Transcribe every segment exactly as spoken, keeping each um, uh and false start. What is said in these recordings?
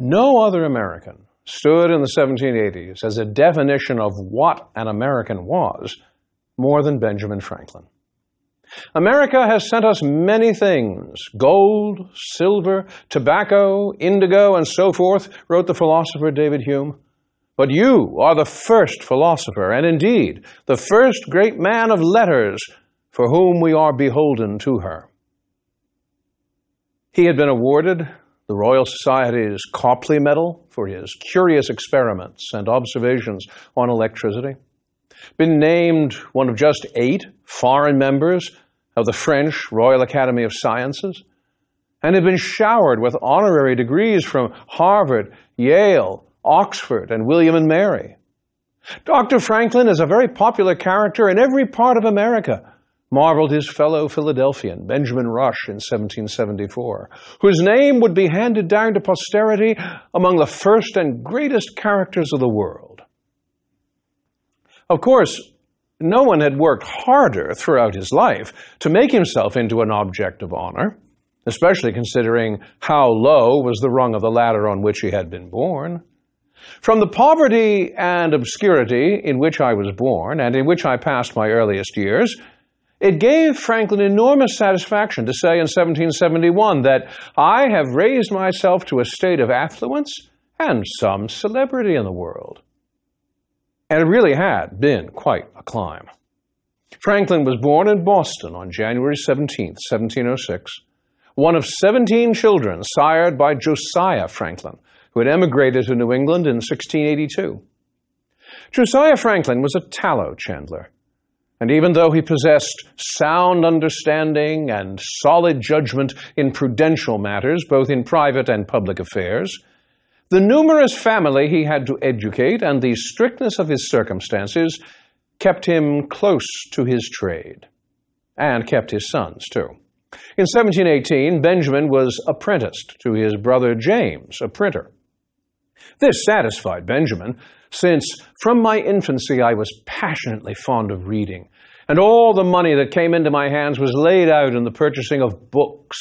No other American stood in the seventeen eighties as a definition of what an American was more than Benjamin Franklin. America has sent us many things, gold, silver, tobacco, indigo, and so forth, wrote the philosopher David Hume. But you are the first philosopher, and indeed the first great man of letters for whom we are beholden to her. He had been awarded the Royal Society's Copley Medal for his curious experiments and observations on electricity, been named one of just eight foreign members of the French Royal Academy of Sciences, and had been showered with honorary degrees from Harvard, Yale, Oxford, and William and Mary. Doctor Franklin is a very popular character in every part of America, marveled his fellow Philadelphian, Benjamin Rush, in seventeen seventy-four, whose name would be handed down to posterity among the first and greatest characters of the world. Of course, no one had worked harder throughout his life to make himself into an object of honor, especially considering how low was the rung of the ladder on which he had been born. From the poverty and obscurity in which I was born and in which I passed my earliest years, it gave Franklin enormous satisfaction to say in seventeen seventy-one that I have raised myself to a state of affluence and some celebrity in the world. And it really had been quite a climb. Franklin was born in Boston on January seventeenth, seventeen oh six, one of seventeen children sired by Josiah Franklin, who had emigrated to New England in sixteen eighty-two. Josiah Franklin was a tallow chandler, and even though he possessed sound understanding and solid judgment in prudential matters, both in private and public affairs, the numerous family he had to educate and the strictness of his circumstances kept him close to his trade, and kept his sons, too. In seventeen eighteen, Benjamin was apprenticed to his brother James, a printer. This satisfied Benjamin, since from my infancy I was passionately fond of reading, and all the money that came into my hands was laid out in the purchasing of books.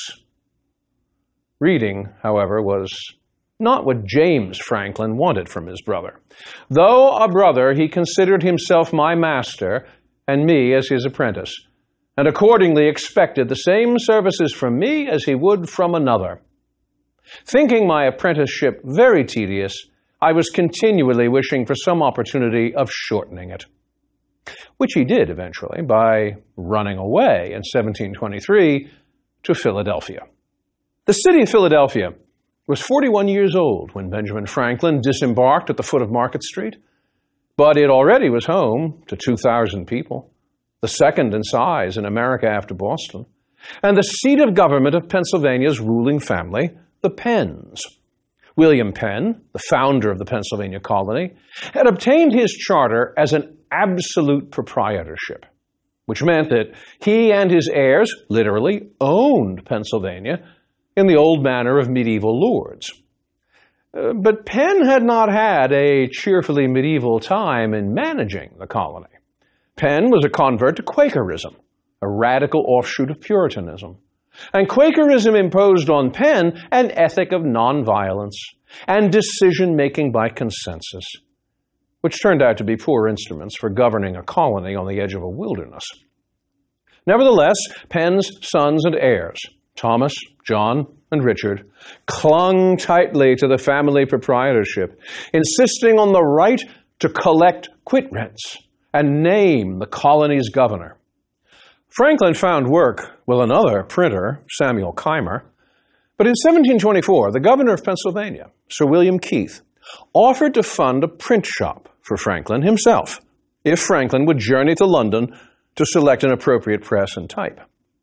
Reading, however, was not what James Franklin wanted from his brother. Though a brother, he considered himself my master and me as his apprentice, and accordingly expected the same services from me as he would from another. Thinking my apprenticeship very tedious, I was continually wishing for some opportunity of shortening it, which he did eventually by running away in seventeen twenty-three to Philadelphia. The city of Philadelphia was forty-one years old when Benjamin Franklin disembarked at the foot of Market Street, but it already was home to two thousand people, the second in size in America after Boston, and the seat of government of Pennsylvania's ruling family, the Penns. William Penn, the founder of the Pennsylvania colony, had obtained his charter as an absolute proprietorship, which meant that he and his heirs literally owned Pennsylvania in the old manner of medieval lords. Uh, but Penn had not had a cheerfully medieval time in managing the colony. Penn was a convert to Quakerism, a radical offshoot of Puritanism. And Quakerism imposed on Penn an ethic of nonviolence and decision-making by consensus, which turned out to be poor instruments for governing a colony on the edge of a wilderness. Nevertheless, Penn's sons and heirs, Thomas, John, and Richard, clung tightly to the family proprietorship, insisting on the right to collect quit rents and name the colony's governor. Franklin found work with another printer, Samuel Keimer, but in seventeen twenty-four, the governor of Pennsylvania, Sir William Keith, offered to fund a print shop for Franklin himself if Franklin would journey to London to select an appropriate press and type.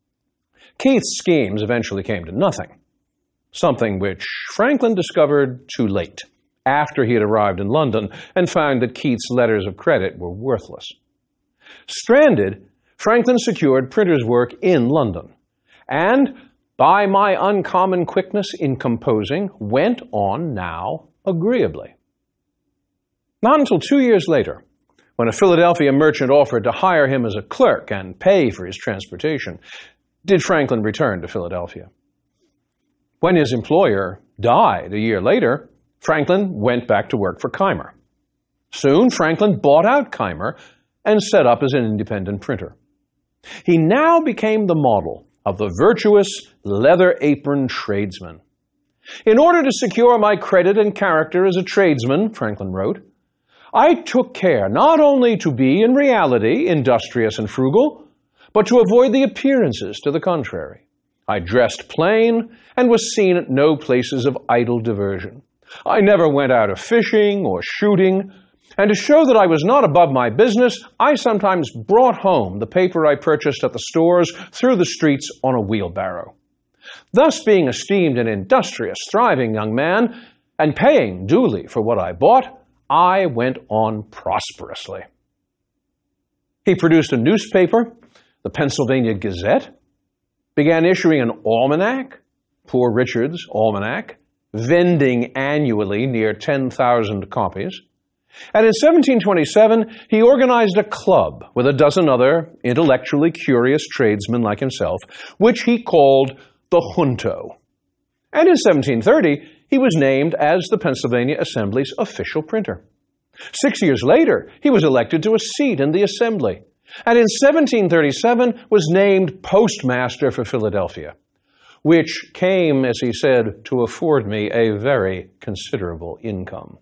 Keith's schemes eventually came to nothing, something which Franklin discovered too late, after he had arrived in London and found that Keith's letters of credit were worthless. Stranded, Franklin secured printer's work in London, and, by my uncommon quickness in composing, went on now agreeably. Not until two years later, when a Philadelphia merchant offered to hire him as a clerk and pay for his transportation, did Franklin return to Philadelphia. When his employer died a year later, Franklin went back to work for Keimer. Soon, Franklin bought out Keimer and set up as an independent printer. He now became the model of the virtuous, leather-apron tradesman. In order to secure my credit and character as a tradesman, Franklin wrote, I took care not only to be in reality industrious and frugal, but to avoid the appearances to the contrary. I dressed plain and was seen at no places of idle diversion. I never went out a fishing or shooting, and to show that I was not above my business, I sometimes brought home the paper I purchased at the stores through the streets on a wheelbarrow. Thus being esteemed an industrious, thriving young man, and paying duly for what I bought, I went on prosperously. He produced a newspaper, the Pennsylvania Gazette, began issuing an almanac, Poor Richard's Almanac, vending annually near ten thousand copies. And in seventeen twenty-seven, he organized a club with a dozen other intellectually curious tradesmen like himself, which he called the Junto. And in seventeen thirty, he was named as the Pennsylvania Assembly's official printer. Six years later, he was elected to a seat in the Assembly, and in seventeen thirty-seven was named postmaster for Philadelphia, which came, as he said, to afford me a very considerable income.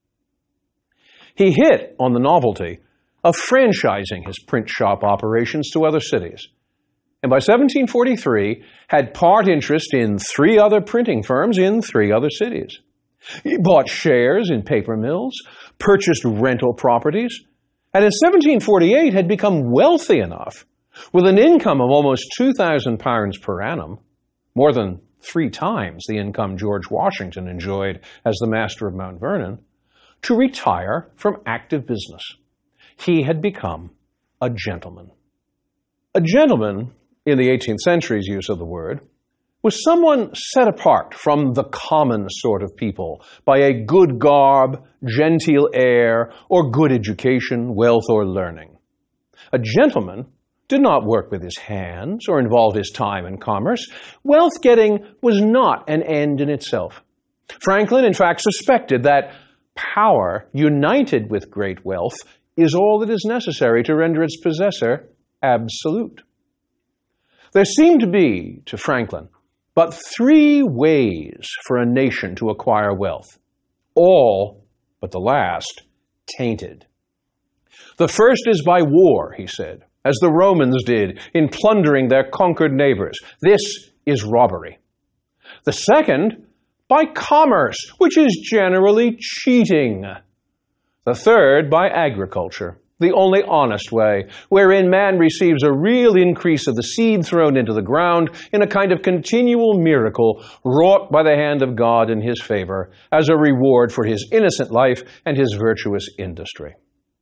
He hit on the novelty of franchising his print shop operations to other cities, and by seventeen forty-three had part interest in three other printing firms in three other cities. He bought shares in paper mills, purchased rental properties, and in seventeen forty-eight had become wealthy enough, with an income of almost two thousand pounds per annum, more than three times the income George Washington enjoyed as the master of Mount Vernon, to retire from active business. He had become a gentleman. A gentleman, in the eighteenth century's use of the word, was someone set apart from the common sort of people by a good garb, genteel air, or good education, wealth, or learning. A gentleman did not work with his hands or involve his time in commerce. Wealth-getting was not an end in itself. Franklin, in fact, suspected that power united with great wealth is all that is necessary to render its possessor absolute. There seemed to be, to Franklin, but three ways for a nation to acquire wealth, all, but the last, tainted. The first is by war, he said, as the Romans did in plundering their conquered neighbors. This is robbery. The second, by commerce, which is generally cheating. The third, by agriculture, the only honest way, wherein man receives a real increase of the seed thrown into the ground in a kind of continual miracle wrought by the hand of God in his favor as a reward for his innocent life and his virtuous industry.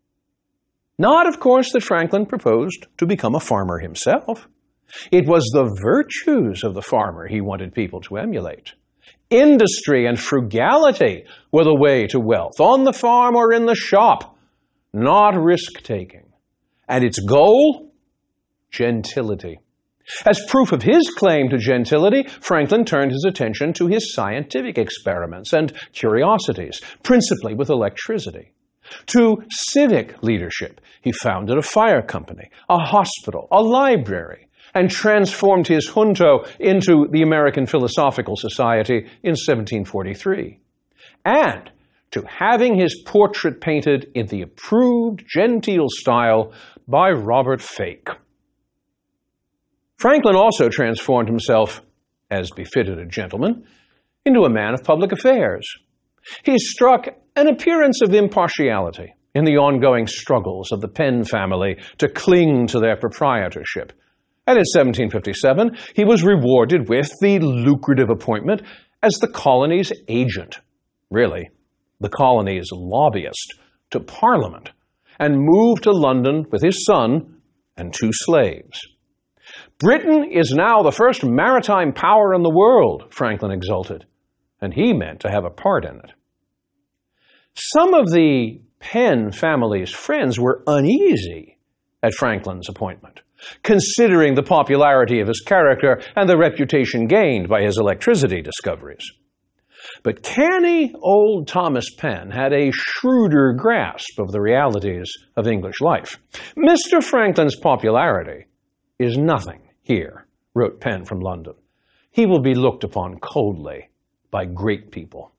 Not, of course, that Franklin proposed to become a farmer himself. It was the virtues of the farmer he wanted people to emulate. Industry and frugality were the way to wealth, on the farm or in the shop, not risk-taking. And its goal? Gentility. As proof of his claim to gentility, Franklin turned his attention to his scientific experiments and curiosities, principally with electricity. To civic leadership, he founded a fire company, a hospital, a library, and transformed his junto into the American Philosophical Society in seventeen forty-three. And to having his portrait painted in the approved genteel style by Robert Fake. Franklin also transformed himself, as befitted a gentleman, into a man of public affairs. He struck an appearance of impartiality in the ongoing struggles of the Penn family to cling to their proprietorship. And in seventeen fifty-seven, he was rewarded with the lucrative appointment as the colony's agent, really, the colony's lobbyist, to Parliament, and moved to London with his son and two slaves. Britain is now the first maritime power in the world, Franklin exulted, and he meant to have a part in it. Some of the Penn family's friends were uneasy at Franklin's appointment, considering the popularity of his character and the reputation gained by his electricity discoveries. But canny old Thomas Penn had a shrewder grasp of the realities of English life. Mister Franklin's popularity is nothing here, wrote Penn from London. He will be looked upon coldly by great people.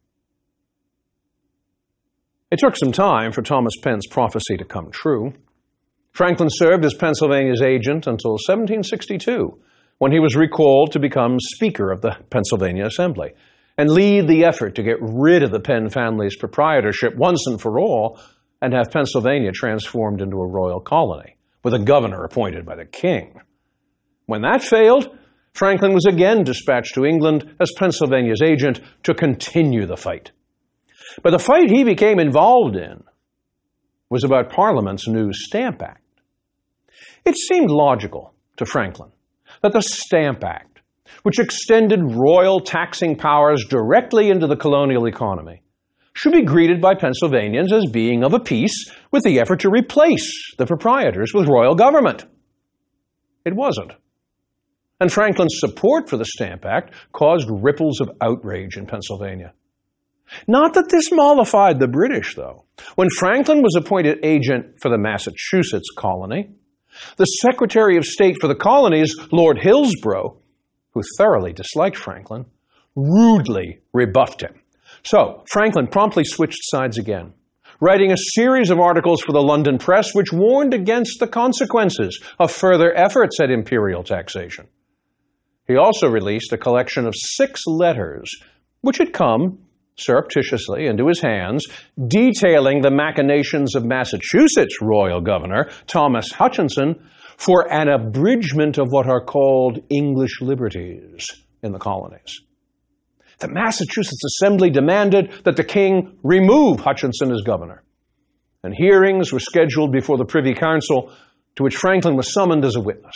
It took some time for Thomas Penn's prophecy to come true. Franklin served as Pennsylvania's agent until seventeen sixty-two, when he was recalled to become Speaker of the Pennsylvania Assembly and lead the effort to get rid of the Penn family's proprietorship once and for all and have Pennsylvania transformed into a royal colony, with a governor appointed by the king. When that failed, Franklin was again dispatched to England as Pennsylvania's agent to continue the fight. But the fight he became involved in was about Parliament's new Stamp Act. It seemed logical to Franklin that the Stamp Act, which extended royal taxing powers directly into the colonial economy, should be greeted by Pennsylvanians as being of a piece with the effort to replace the proprietors with royal government. It wasn't. And Franklin's support for the Stamp Act caused ripples of outrage in Pennsylvania. Not that this mollified the British, though. When Franklin was appointed agent for the Massachusetts colony, the Secretary of State for the colonies, Lord Hillsborough, who thoroughly disliked Franklin, rudely rebuffed him. So Franklin promptly switched sides again, writing a series of articles for the London press which warned against the consequences of further efforts at imperial taxation. He also released a collection of six letters which had come surreptitiously into his hands, detailing the machinations of Massachusetts royal governor Thomas Hutchinson for an abridgment of what are called English liberties in the colonies. The Massachusetts Assembly demanded that the king remove Hutchinson as governor, and hearings were scheduled before the Privy Council, to which Franklin was summoned as a witness.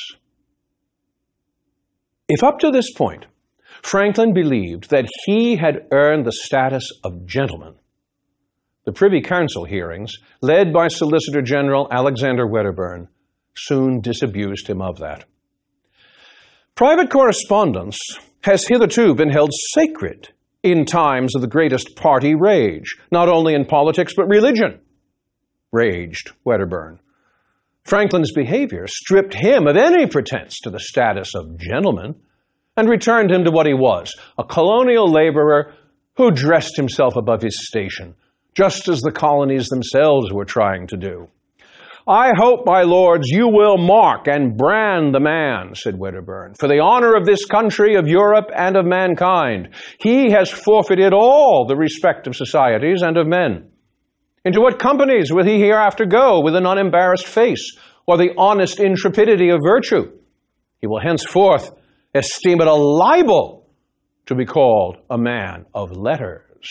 If up to this point Franklin believed that he had earned the status of gentleman, the Privy Council hearings, led by Solicitor General Alexander Wedderburn, soon disabused him of that. Private correspondence has hitherto been held sacred in times of the greatest party rage, not only in politics but religion, raged Wedderburn. Franklin's behavior stripped him of any pretense to the status of gentleman and returned him to what he was, a colonial laborer who dressed himself above his station, just as the colonies themselves were trying to do. "I hope, my lords, you will mark and brand the man," said Wedderburn, "for the honor of this country, of Europe, and of mankind. He has forfeited all the respect of societies and of men. Into what companies will he hereafter go with an unembarrassed face, or the honest intrepidity of virtue? He will henceforth esteem it a libel to be called a man of letters."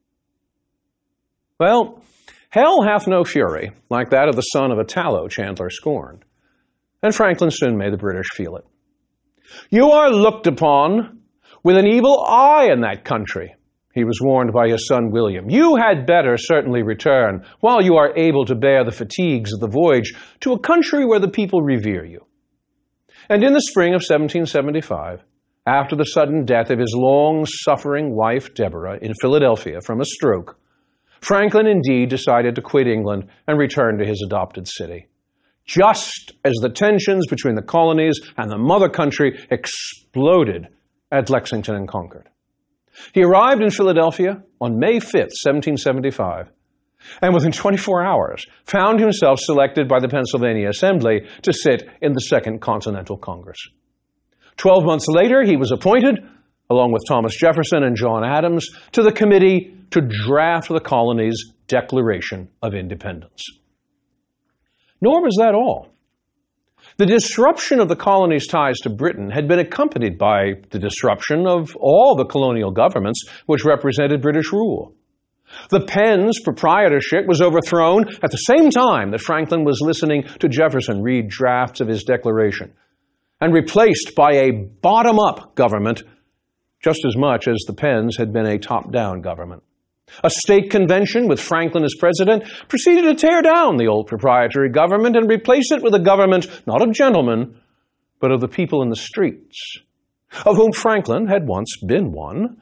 Well, hell hath no fury like that of the son of a tallow chandler scorned, and Franklin soon made the British feel it. "You are looked upon with an evil eye in that country," he was warned by his son William. "You had better certainly return, while you are able to bear the fatigues of the voyage, to a country where the people revere you." And in the spring of seventeen seventy-five, after the sudden death of his long-suffering wife Deborah in Philadelphia from a stroke, Franklin indeed decided to quit England and return to his adopted city, just as the tensions between the colonies and the mother country exploded at Lexington and Concord. He arrived in Philadelphia on May fifth, seventeen seventy-five, and within twenty-four hours found himself selected by the Pennsylvania Assembly to sit in the Second Continental Congress. Twelve months later, he was appointed, along with Thomas Jefferson and John Adams, to the committee to draft the colony's Declaration of Independence. Nor was that all. The disruption of the colony's ties to Britain had been accompanied by the disruption of all the colonial governments which represented British rule. The Penn's proprietorship was overthrown at the same time that Franklin was listening to Jefferson read drafts of his declaration, and replaced by a bottom-up government just as much as the Penns had been a top-down government. A state convention with Franklin as president proceeded to tear down the old proprietary government and replace it with a government not of gentlemen, but of the people in the streets, of whom Franklin had once been one,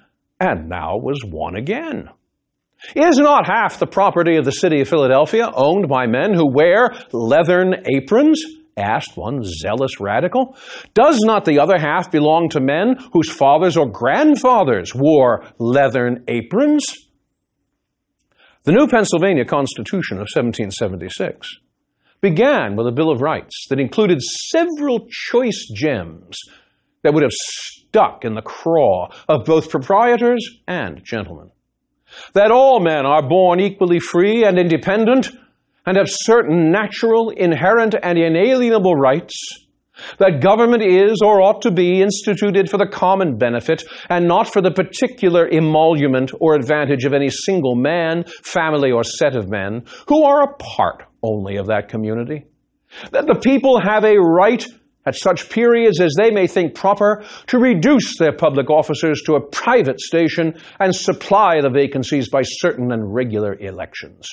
and now was one again. Is not half the property of the city of Philadelphia owned by men who wear leathern aprons? Asked one zealous radical. Does not the other half belong to men whose fathers or grandfathers wore leathern aprons? The new Pennsylvania Constitution of seventeen seventy-six began with a Bill of Rights that included several choice gems that would have stuck in the craw of both proprietors and gentlemen. That all men are born equally free and independent and have certain natural, inherent, and inalienable rights, that government is or ought to be instituted for the common benefit and not for the particular emolument or advantage of any single man, family, or set of men who are a part only of that community, that the people have a right at such periods as they may think proper to reduce their public officers to a private station and supply the vacancies by certain and regular elections.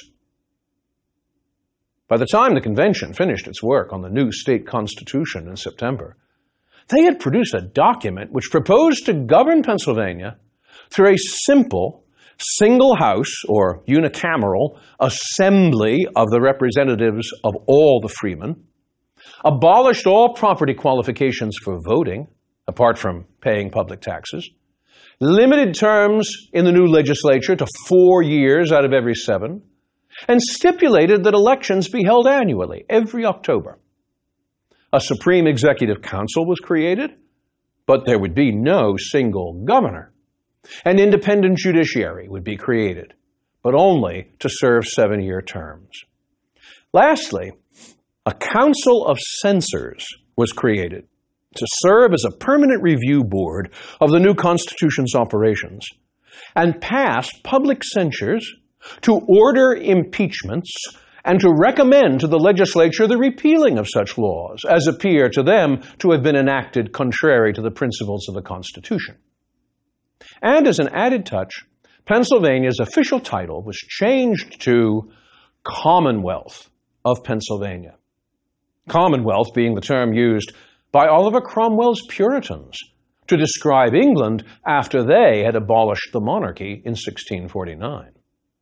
By the time the convention finished its work on the new state constitution in September, they had produced a document which proposed to govern Pennsylvania through a simple, single-house or unicameral assembly of the representatives of all the freemen, abolished all property qualifications for voting, apart from paying public taxes, limited terms in the new legislature to four years out of every seven, and stipulated that elections be held annually, every October. A Supreme Executive Council was created, but there would be no single governor. An independent judiciary would be created, but only to serve seven-year terms. Lastly, a Council of Censors was created to serve as a permanent review board of the new Constitution's operations and pass public censures to order impeachments and to recommend to the legislature the repealing of such laws as appear to them to have been enacted contrary to the principles of the Constitution. And as an added touch, Pennsylvania's official title was changed to Commonwealth of Pennsylvania. Commonwealth being the term used by Oliver Cromwell's Puritans to describe England after they had abolished the monarchy in sixteen forty-nine.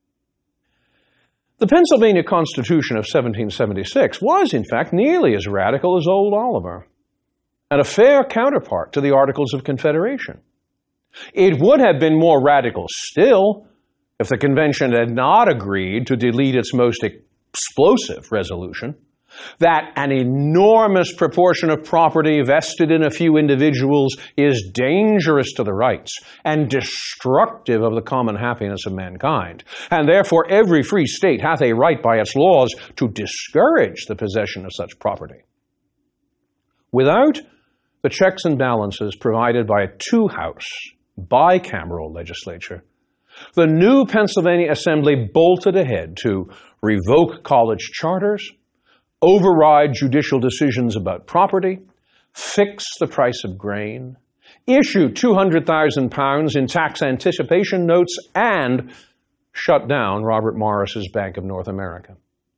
The Pennsylvania Constitution of seventeen seventy-six was, in fact, nearly as radical as Old Oliver, and a fair counterpart to the Articles of Confederation. It would have been more radical still if the convention had not agreed to delete its most explosive resolution, that an enormous proportion of property vested in a few individuals is dangerous to the rights and destructive of the common happiness of mankind, and therefore every free state hath a right by its laws to discourage the possession of such property. Without the checks and balances provided by a two-house, bicameral legislature, the new Pennsylvania Assembly bolted ahead to revoke college charters, override judicial decisions about property, fix the price of grain, issue two hundred thousand pounds in tax anticipation notes, and shut down Robert Morris's Bank of North America.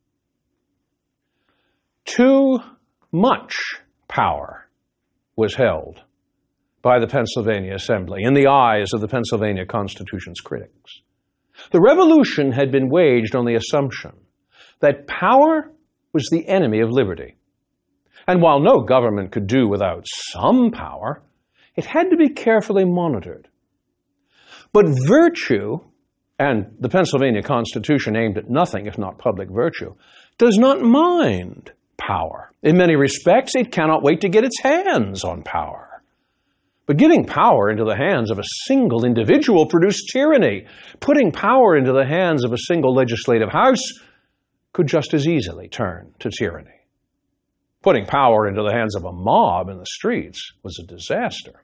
Too much power was held by the Pennsylvania Assembly in the eyes of the Pennsylvania Constitution's critics. The revolution had been waged on the assumption that power was the enemy of liberty. And while no government could do without some power, it had to be carefully monitored. But virtue, and the Pennsylvania Constitution aimed at nothing if not public virtue, does not mind power. In many respects, it cannot wait to get its hands on power. But giving power into the hands of a single individual produced tyranny. Putting power into the hands of a single legislative house could just as easily turn to tyranny. Putting power into the hands of a mob in the streets was a disaster.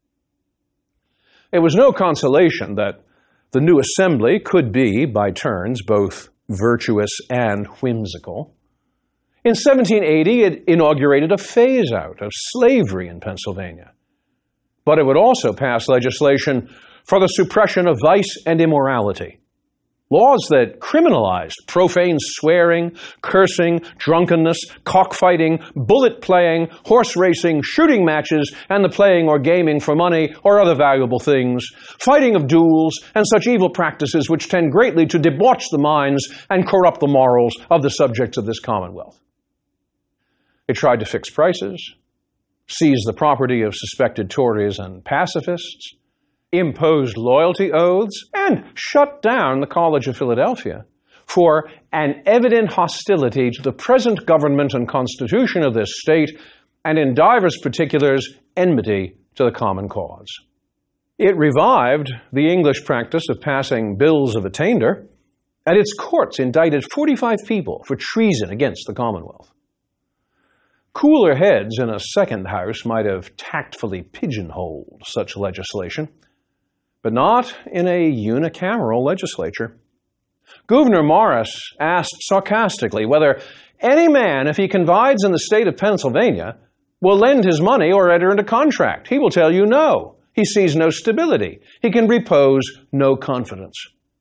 It was no consolation that the new assembly could be, by turns, both virtuous and whimsical. In seventeen eighty, it inaugurated a phase-out of slavery in Pennsylvania. But it would also pass legislation for the suppression of vice and immorality, Laws that criminalized profane swearing, cursing, drunkenness, cockfighting, bullet playing, horse racing, shooting matches, and the playing or gaming for money or other valuable things, fighting of duels, and such evil practices which tend greatly to debauch the minds and corrupt the morals of the subjects of this Commonwealth. It tried to fix prices, seize the property of suspected Tories and pacifists, imposed loyalty oaths, and shut down the College of Philadelphia for an evident hostility to the present government and constitution of this state, and in divers particulars, enmity to the common cause. It revived the English practice of passing bills of attainder, and its courts indicted forty-five people for treason against the Commonwealth. Cooler heads in a second house might have tactfully pigeonholed such legislation, but not in a unicameral legislature. Gouverneur Morris asked sarcastically whether any man, if he confides in the state of Pennsylvania, will lend his money or enter into contract. He will tell you no. He sees no stability. He can repose no confidence.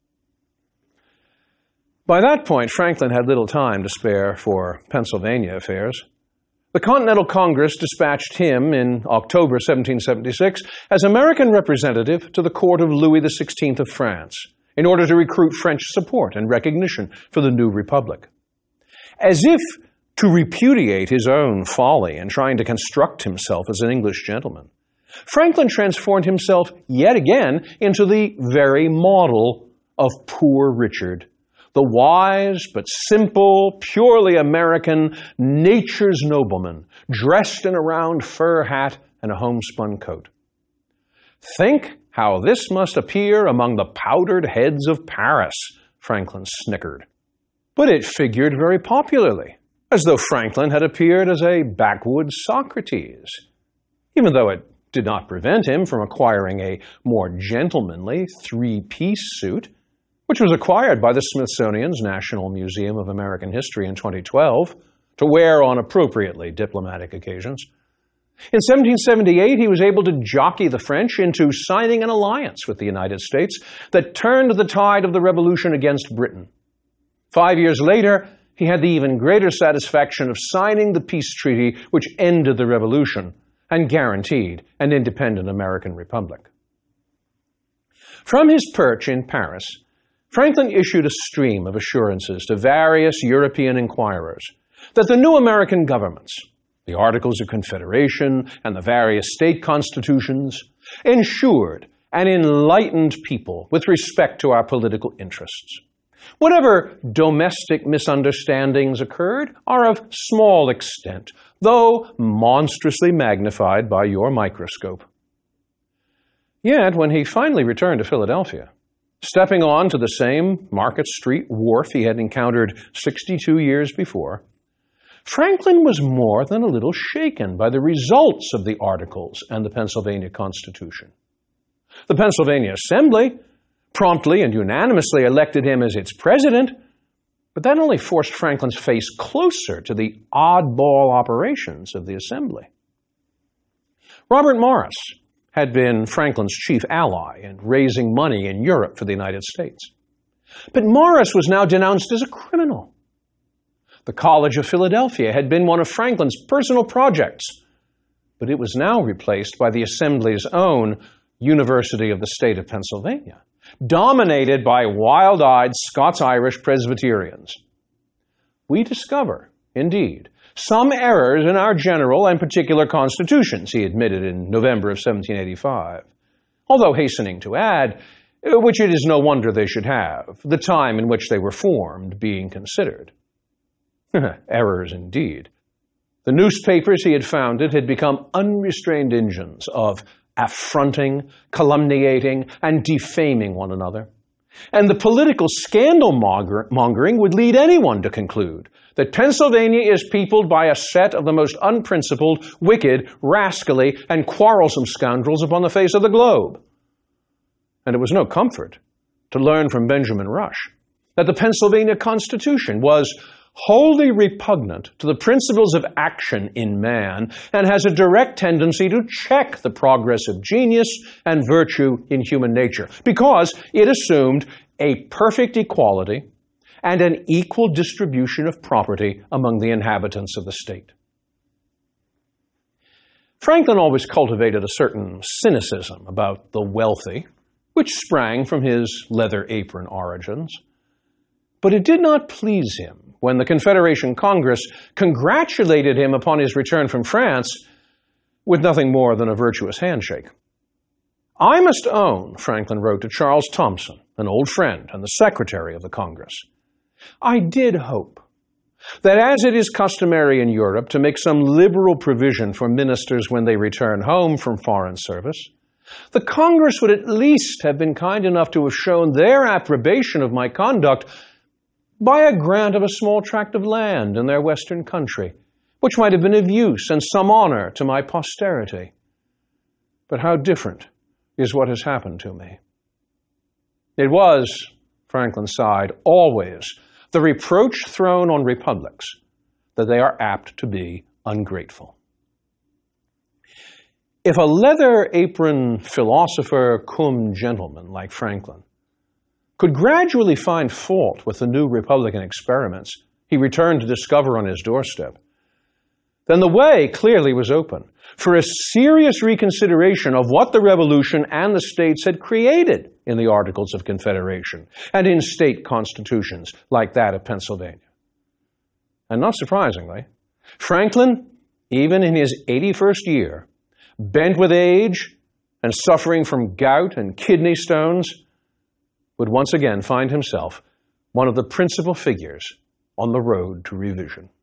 By that point, Franklin had little time to spare for Pennsylvania affairs. The Continental Congress dispatched him in October seventeen seventy-six as American representative to the court of Louis the sixteenth of France in order to recruit French support and recognition for the new republic. As if to repudiate his own folly in trying to construct himself as an English gentleman, Franklin transformed himself yet again into the very model of Poor Richard, the wise but simple, purely American, nature's nobleman, dressed in a round fur hat and a homespun coat. Think how this must appear among the powdered heads of Paris, Franklin snickered. But it figured very popularly, as though Franklin had appeared as a backwoods Socrates, even though it did not prevent him from acquiring a more gentlemanly three-piece suit, which was acquired by the Smithsonian's National Museum of American History in twenty twelve, to wear on appropriately diplomatic occasions. In seventeen seventy-eight, he was able to jockey the French into signing an alliance with the United States that turned the tide of the revolution against Britain. Five years later, he had the even greater satisfaction of signing the peace treaty which ended the revolution and guaranteed an independent American republic. From his perch in Paris, Franklin issued a stream of assurances to various European inquirers that the new American governments, the Articles of Confederation and the various state constitutions, ensured an enlightened people with respect to our political interests. Whatever domestic misunderstandings occurred are of small extent, though monstrously magnified by your microscope. Yet, when he finally returned to Philadelphia, stepping on to the same Market Street wharf he had encountered sixty-two years before, Franklin was more than a little shaken by the results of the Articles and the Pennsylvania Constitution. The Pennsylvania Assembly promptly and unanimously elected him as its president, but that only forced Franklin's face closer to the oddball operations of the Assembly. Robert Morris had been Franklin's chief ally in raising money in Europe for the United States. But Morris was now denounced as a criminal. The College of Philadelphia had been one of Franklin's personal projects, but it was now replaced by the Assembly's own University of the State of Pennsylvania, dominated by wild-eyed Scots-Irish Presbyterians. We discover, indeed, some errors in our general and particular constitutions, he admitted in November of seventeen eighty-five, although hastening to add, which it is no wonder they should have, the time in which they were formed being considered. Errors indeed. The newspapers he had founded had become unrestrained engines of affronting, calumniating, and defaming one another. And the political scandal mongering would lead anyone to conclude that Pennsylvania is peopled by a set of the most unprincipled, wicked, rascally, and quarrelsome scoundrels upon the face of the globe. And it was no comfort to learn from Benjamin Rush that the Pennsylvania Constitution was wholly repugnant to the principles of action in man and has a direct tendency to check the progress of genius and virtue in human nature because it assumed a perfect equality and an equal distribution of property among the inhabitants of the state. Franklin always cultivated a certain cynicism about the wealthy, which sprang from his leather apron origins. But it did not please him when the Confederation Congress congratulated him upon his return from France with nothing more than a virtuous handshake. "I must own," Franklin wrote to Charles Thomson, an old friend and the secretary of the Congress, "I did hope that as it is customary in Europe to make some liberal provision for ministers when they return home from foreign service, the Congress would at least have been kind enough to have shown their approbation of my conduct by a grant of a small tract of land in their western country, which might have been of use and some honor to my posterity. But how different is what has happened to me." It was, Franklin sighed, always the reproach thrown on republics that they are apt to be ungrateful. If a leather apron philosopher cum gentleman like Franklin could gradually find fault with the new Republican experiments he returned to discover on his doorstep, then the way clearly was open for a serious reconsideration of what the Revolution and the states had created in the Articles of Confederation and in state constitutions like that of Pennsylvania. And not surprisingly, Franklin, even in his eighty-first year, bent with age and suffering from gout and kidney stones, would once again find himself one of the principal figures on the road to revision.